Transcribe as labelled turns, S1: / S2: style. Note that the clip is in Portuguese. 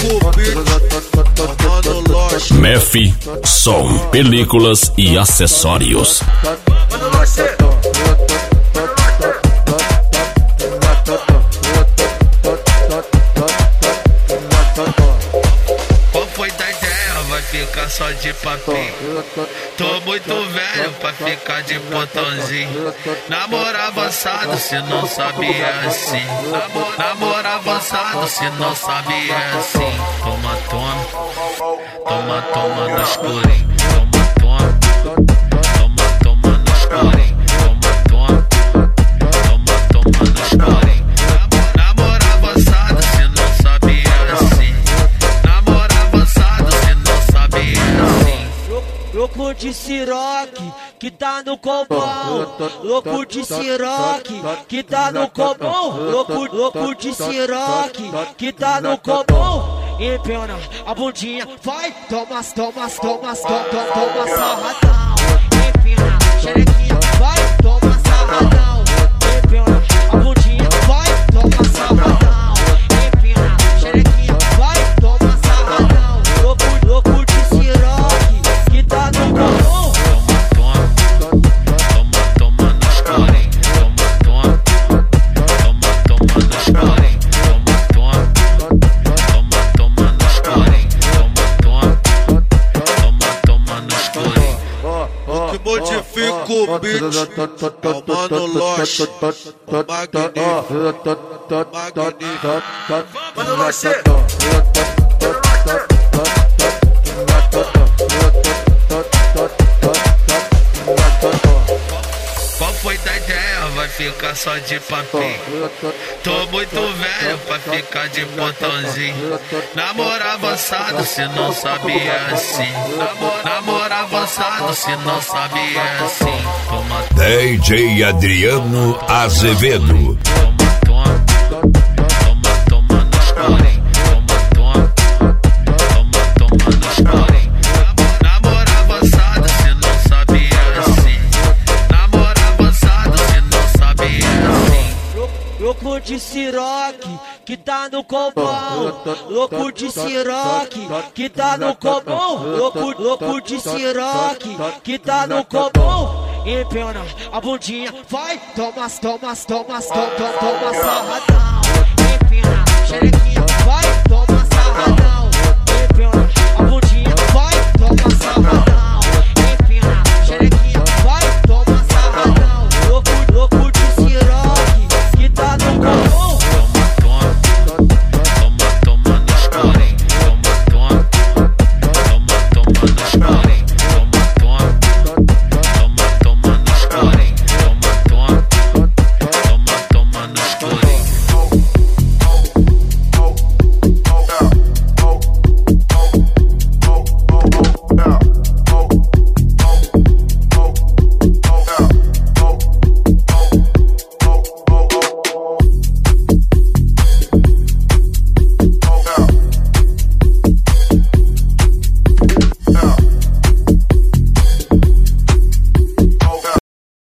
S1: o beat. Mano Lost.
S2: MEF Som, películas e acessórios.
S1: Mano você. Qual foi da ideia? Vai ficar só de papinho. Tô muito velho pra ficar de botãozinho. Namoro avançado se não sabia assim. Namoro avançado se não sabia assim. Toma, toma. Toma, toma no escurinho. Toma, toma. Toma, toma no escurinho. Toma, toma. Toma, toma no escurinho. Namoro avançado se não sabia assim. Namoro avançado se não sabia assim.
S3: Louco de siroque, que tá no copão. Louco de siroque, que tá no copão. Louco de siroque, que tá no copão. Empena a bundinha, vai, toma sarradão. Empena a xerequinha, vai, toma sarradão. Empena a bundinha, vai, toma sarradão. Empena a xerequinha, vai, toma sarradão. Louco de siroque, que tá no copão.
S1: Toma no escurinho. Toma, toma no escurinho. Toma no escurinho. Toma no escurinho. O que modifica o beat é o Mano Lost, o magnífico. Mano você. Qual foi da ideia? Vai ficar só de papinho. Tô muito velho pra ficar de botãozinho. Namoro avançado se não sabia assim. Namoro avançado se não sabia assim. Toma,
S2: DJ Adriano Azevedo.
S1: toma no escurinho. Toma no escurinho. Namoro avançado se não sabia assim. Namoro avançado se não sabia assim.
S3: Louco de siroque, que tá no copão. Louco de siroque, que tá no copão. Louco de siroque, que tá no copão. Empena a bundinha, vai, toma sarradão.